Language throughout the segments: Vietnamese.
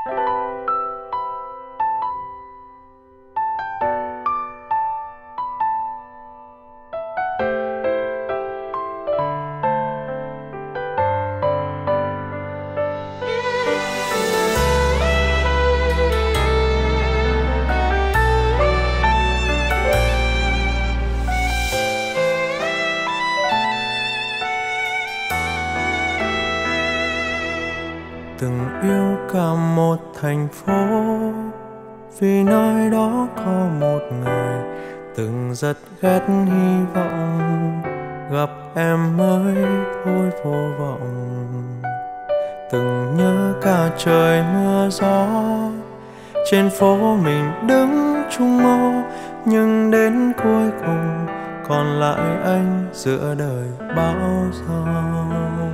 Từng yêu cả một thành phố vì nơi đó có một người. Từng rất ghét hy vọng gặp em mới thôi vô vọng. Từng nhớ cả trời mưa gió, trên phố mình đứng chung mô, nhưng đến cuối cùng còn lại anh giữa đời bão giông.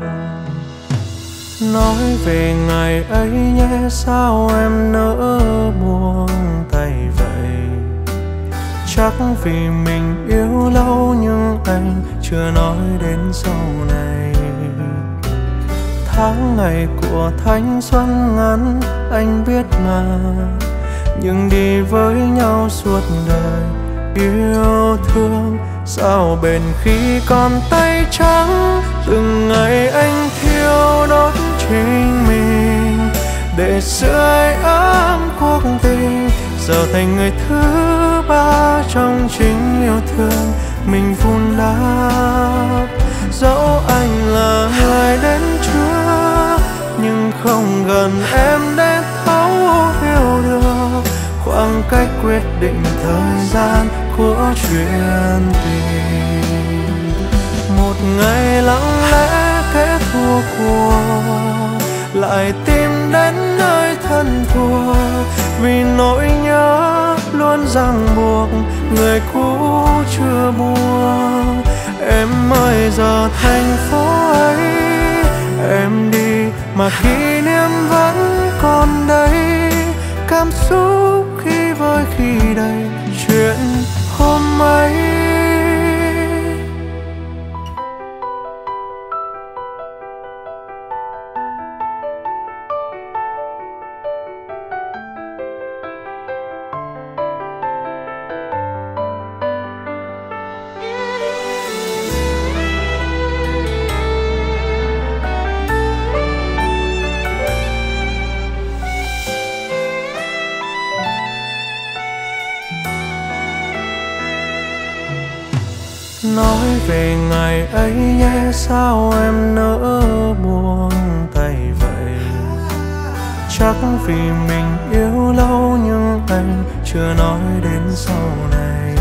Nói về ngày ấy nhé, sao em nỡ buông tay vậy? Chắc vì mình yêu lâu nhưng anh chưa nói đến sau này. Tháng ngày của thanh xuân ngắn anh biết mà, nhưng đi với nhau suốt đời. Yêu thương sao bền khi còn tay trắng. Từng ngày anh thiêu đốt chính mình để sưởi ấm cuộc tình, giờ thành người thứ ba trong chính yêu thương mình vun đắp. Dẫu anh là người đến chưa nhưng không gần em để thấu hiểu được khoảng cách quyết định thời gian của chuyện tình. Một ngày lặng lẽ kẻ thua cuộc lại tìm đến nơi thân thuộc, vì nỗi nhớ luôn ràng buộc người cũ chưa buông. Em ơi giờ thành phố ấy em đi mà kỷ niệm vẫn còn đây. Cảm xúc khi vơi khi đầy chuyện hôm ấy. Nói về ngày ấy nhé, sao em nỡ buông tay vậy? Chắc vì mình yêu lâu nhưng anh chưa nói đến sau này.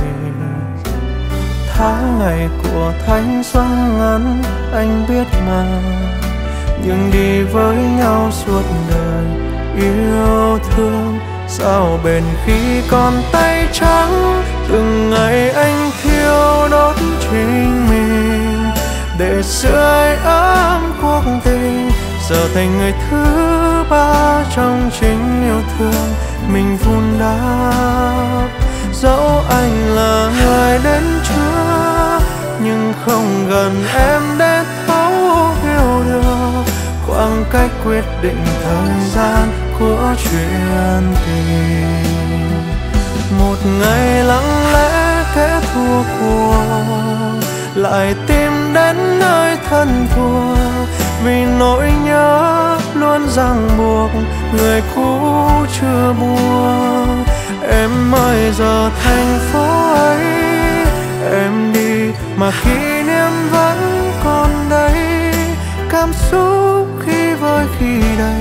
Tháng ngày của thanh xuân ngắn anh biết mà, nhưng đi với nhau suốt đời. Yêu thương sao bền khi còn tay trắng. Từng ngày anh thiêu đốt chính mình để sưởi ấm cuộc tình, giờ thành người thứ ba trong chính yêu thương mình vun đắp. Dẫu anh là người đến chưa nhưng không gần em để thấu hiểu được khoảng cách quyết định thời gian của chuyện tình. Một ngày lặng lẽ kẻ thua cuộc lại tìm đến nơi thân thuộc, vì nỗi nhớ luôn ràng buộc người cũ chưa buông. Em ơi giờ thành phố ấy em đi mà kỷ niệm vẫn còn đây. Cảm xúc khi vơi khi đầy